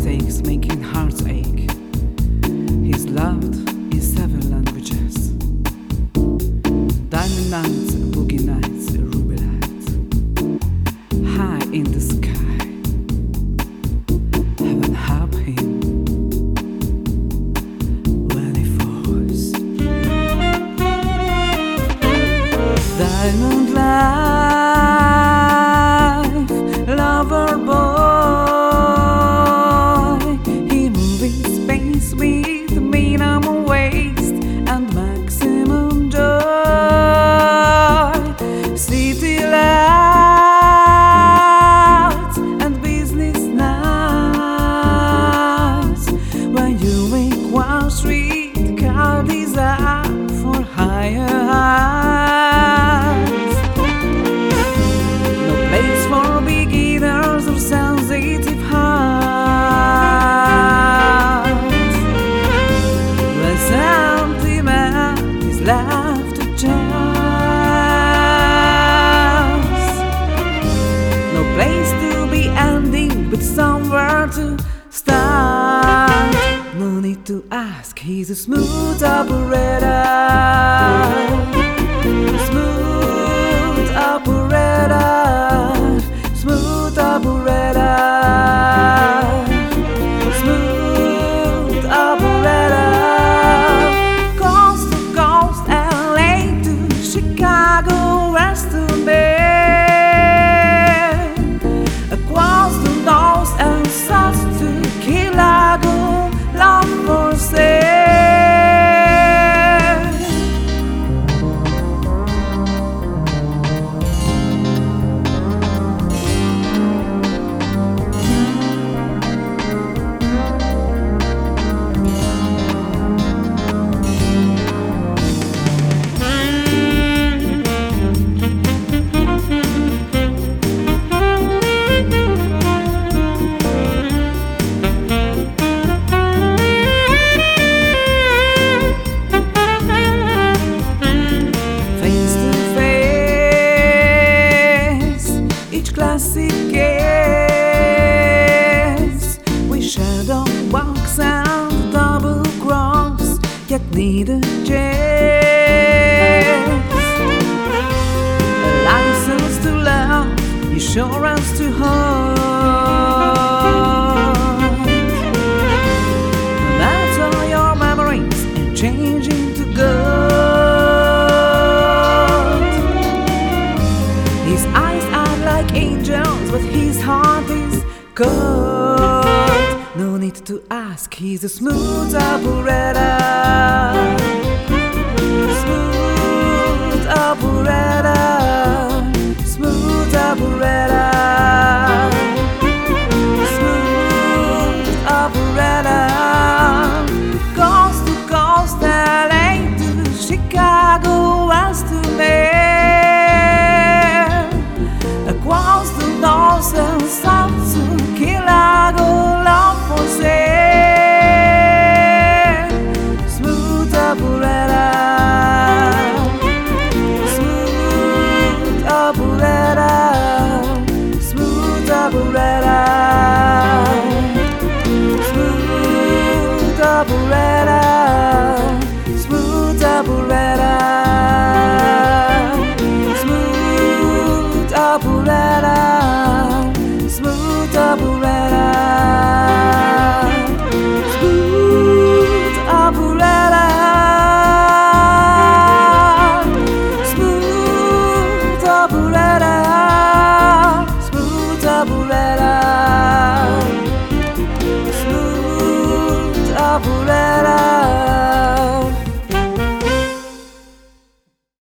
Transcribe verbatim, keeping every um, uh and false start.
mistakes making hearts ache. He's loved in seven languages. Diamond nights, boogie nights, ruby lights, high in the sky. Heaven help him when he falls. Diamond life, lover boy, he moving space with minimum waste and maximum joy. City lights and business nights. When you make Wall Street, car desire for higher heights. No place for beginners or sensitive hearts. When sentiment is left to chance. No place to be ending, but somewhere to start. No need to ask, he's a smooth operator. Smooth operator. Smooth operator. Smooth operator. Coast to coast, L A to Chicago, west to Bay. Across the north and south to Key Largo, love for sale. Classic case, we shadow box and double cross, yet neither chase. A license to love, insurance to hold. No matter your memories and changing to gold. His eyes are like angels, but his heart is cold. No need to ask, he's a smooth operator.